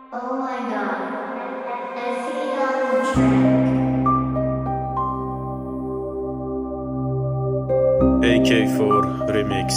Oh my god. Is he on the track? AK4 Remix.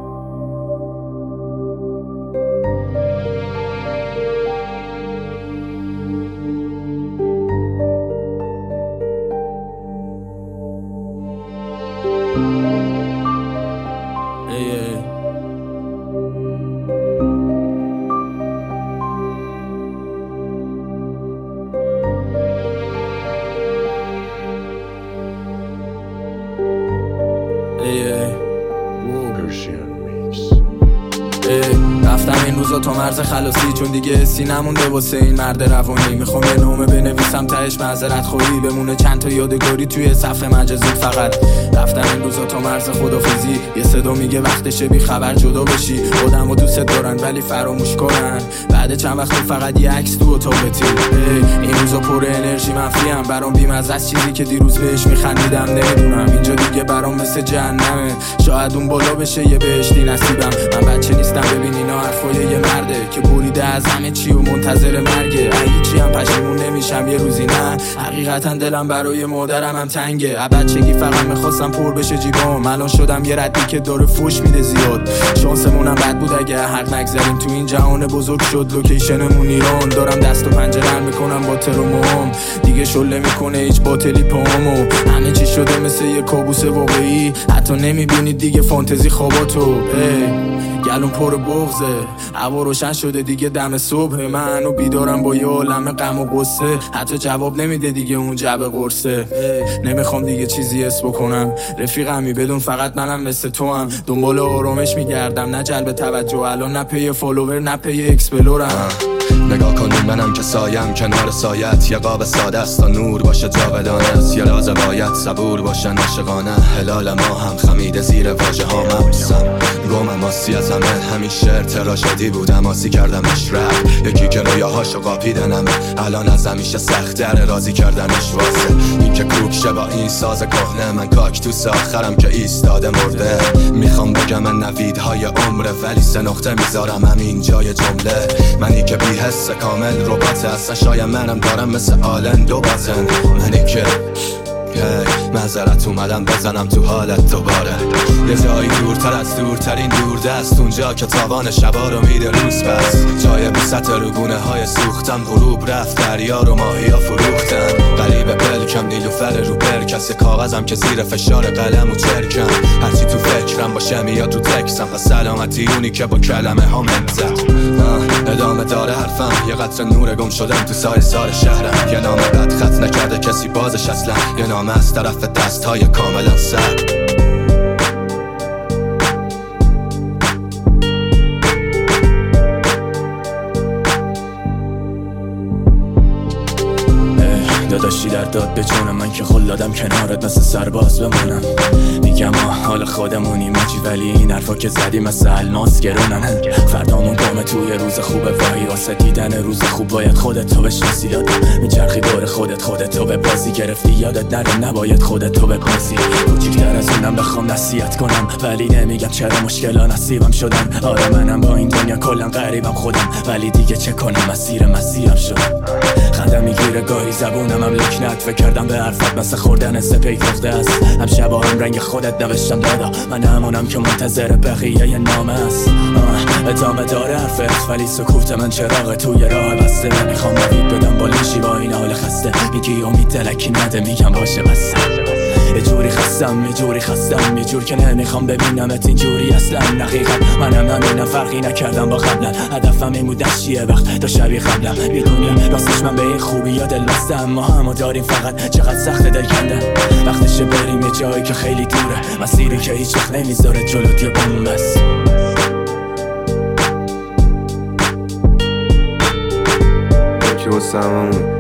رفتم این روزا تا مرز خلاصی، چون دیگه حسی نمونده واسه این مرد روانی. میخوام یه نامه بنویسم تهش معذرت خواهی بمونه، چند تا یادگاری توی صفحه مجازی. فقط رفتم این روزا تا مرز خدافظی. یه صدا میگه وقتشه بی خبر جدا بشی. آدمو دوست دارن ولی فراموش کنن. بعد چند وقت فقط یه عکس تو اتاقتی. این روزا پر انرژی منفیم، برام بی‌مزه از چیزی که دیروز بهش میخندیدم. نمیدونم اینجا دیگه برام مثل جهنمه، شاید اون بالا بشه یه بهشتی نصیبم. من بچه نیستم ببین اینا حرفای یه مرده که بریده از همه چی و منتظر مرگه. هیچی هم پشیمون نمیشم یه روزی، نه حقیقتا دلم برای مادرم هم تنگه. بچگی فقط میخواستم پر بشه جیبام، الان شدم یه ردی که داره فوش میده زیاد. شانسمونم بد بود اگه حق نگذاریم تو این جهان بزرگ شد لوکیشنمون ایران. دارم دست و پنجه نرم میکنم با ترومام، دیگه شله میکنه هیچ باطلی پامو. همه چی شده مثل یه کابوس واقعی، حتی نمیبینید دیگه فانتزی خواباتو. گلون پر بغضه، هوا روشن شده دیگه دم صبح. منو بیدارم با یه عالم غم و غصه، حتی جواب نمیده دیگه اون جعبه قرصه. نمیخوام دیگه چیزی حس بکنم، رفیقمی بدون فقط منم مثل تو هم. دنبال آرامش میگردم نه جلب توجه، الان نه پی فالوور نه پی اکسپلورم. نگاه کنیم منم که سایم کنار سایت، یه قاب ساده است تا نور باشه جاودانه است. یه راز باید صبور باشن عاشقانه، هلال ما هم خمیده زیر واژه ها مبسم. گمم آسی از همه همیشه تراژدی بودم، آسی کردمش رفت. یکی که رویاهاشو قاپیدنمه، الان از همیشه سخت‌تره راضی کردنش واسه. این که کوک شه با این ساز کهنه، من کاکتوس آخرم که ایستاده مرده. میخوام بگم من نویدهای عمره، ولی سه نقطه میذارم همین جای جمله. منی که بی حس کامل ربات هستن، شاید منم دارم مثل آلن دو بازن. منی که معذرت اومدم بزنم تو حالت دوباره. یه جایی دورتر از دورترین دوردست، اونجا که تاوان شبا رو میده روز بس. جای بوست روگونه های سوختم، غروب رفت دریا رو ماهیا فروختن. غریب پلکم نیلوفر رو برکس، کاغذم که زیر فشار قلم و چرکم. هرچی تو فکرم باشه میاد تو تکسم، پس سلامتی اونی که با کلمه ها منزد. ادامه داره حرفم، یه قطره نور گم شدم تو سای سار شهرم. یه نامه بد خط نکرده کسی بازش اصلا، یه نامه از طرف دستهای کاملا سر. داداشی در داد به جونم، من که خلادم کنارت مثل سرباز بمونم. میگم حال خودمونی ماجی، ولی این حرفا که زدی مثل الماس گرونن. فردامون گامه توی روز خوبه، وای واسه دیدن روز خوب باید خودت تو بشناسی. دادم میچرخی دور خودت تو به بازی گرفتی، یادت نره نباید خودت تو به بازی. کوچیک‌تر از اونم بخوام نصیحت کنم، ولی نمیگم چرا مشکلا نصیبم شدن. آره منم با این دنیا کلا غریبم خودم، ولی دیگه چه کنم مسیرم شدم. خنده میگیره گاهی زبونم هم لکنت، فکر کردم به حرفت مثل خوردن سپید رفته است. هم شبا هم رنگ خودت نوشتم دادا، من همونم که منتظر بقیه یه نامه است. ادامه داره حرفت ولی سکوت من چراغ توی راه بسته. نمیخوام نوید بدم بلنشی با این حال خسته، میگی امید دلکی نده میگم باشه بسته. یه جوری خستم یه جور که نمیخوام ببینمت اینجوری اصلا. دقیقا منم همینم، فرقی نکردم با قبلا. هدفم این بود چیه وقت تا شبیه قبلم. بی دنیا راستش من به این خوبی یا دل بستم، ما همو داریم فقط چقدر سخت دل کندن. وقتشه بریم یه جایی که خیلی دوره، مسیری که هیچ وقت نمیذاره جلوت یه بوم بس. یکی واسه هممون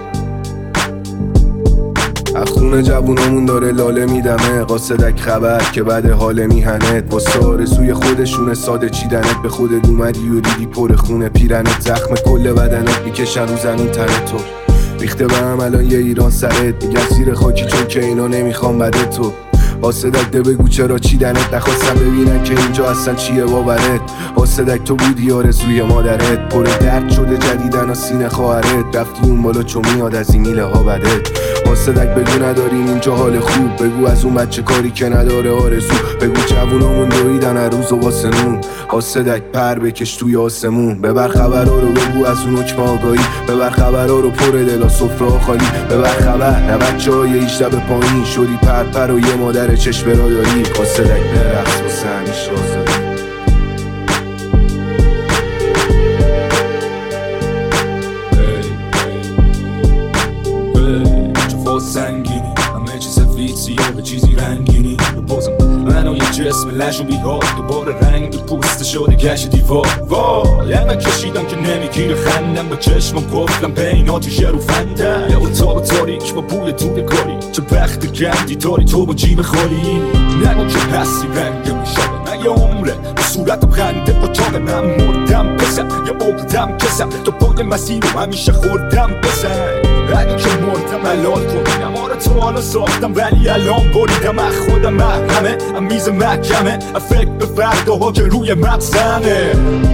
خونه جوونامون داره لاله میدمه. قاصدک خبر که بعد حال میهنت، واسه آرزوی خودشونه ساده چیدنت. به خودت اومدی و دیدی پر خونه پیرنت، زخم کل بدنت میکشن رو زمین تنت. تو ریخته به هم الان یه ایران سرت، میگن زیر خاکی چون که اینا نمیخوام بده تو. حاسدک ده بگو چرا چیدنت، نخواستم ببینم که اینجا اصلا چیه باورت. حاسدک تو بودی آرزوی مادرت، پر درد شده جدیدن و سینه خواهرت، رفتی اون بالا چون میاد از این میله ها بدت. حاسدک بگو نداریم اینجا حال خوب، بگو از اون بچه کاری که نداره آرزو، بگو جوونامون دویدن هر روز و واسه نون. حاسدک پر بکش توی آسمون، ببر خبرها رو بگو از اون حکم آگاهی، ببر خبرها رو پر دلا سفره ها خالی، ببر خبر نه بچه های 18 به پایین شدی پر و یه مادر چشم را داری. حاسدک برقص واسه همیشه آزادی. سنگینی همه چیز سفید سیاه به چیزی رنگینی بازم من و یه جسم لش و بیهار، دوباره رنگ پوست شده گشت دیوار. وای همه کشیدم که نمیگیره خندم، با چشمم گفتم بین آتیشه رو فندم، یا اتاق تاریک با بوی دود کاری، چه وقت گندی داری تو با جیب خالی. نگو که هستی رنگ میشابه نه یه عمره، به صورتم خنده قطاق من مردم بزن یا اقدم کسم، تو پای مسیر رو همیشه خوردم بزن. اگه که مردم حلال کنم آره تو حالا ساختم، ولی الان بریدم از خودم همه میز محکمه، فکر به فرداها که روی مغزمه.